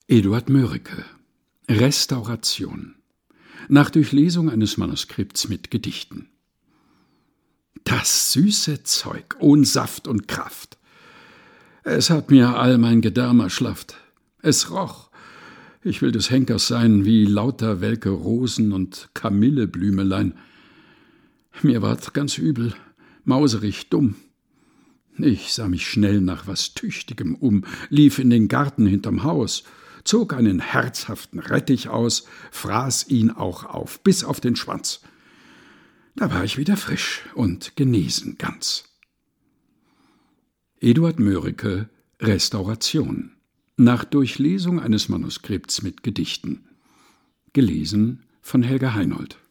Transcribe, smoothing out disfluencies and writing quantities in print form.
Eduard Mörike: Restauration. Nach Durchlesung eines Manuskripts mit Gedichten. Das süße Zeug, ohn Saft und Kraft. Es hat mir all mein Gedärm erschlafft. Es roch, ich will des Henkers sein, wie lauter welke Rosen und Kamilleblümelein. Mir ward ganz übel, mauserig, dumm. Ich sah mich schnell nach was Tüchtigem um, lief in den Garten hinterm Haus, zog einen herzhaften Rettich aus, fraß ihn auch auf, bis auf den Schwanz. Da war ich wieder frisch und genesen ganz. Eduard Mörike: Restauration. Nach Durchlesung eines Manuskripts mit Gedichten. Gelesen von Helga Heinold.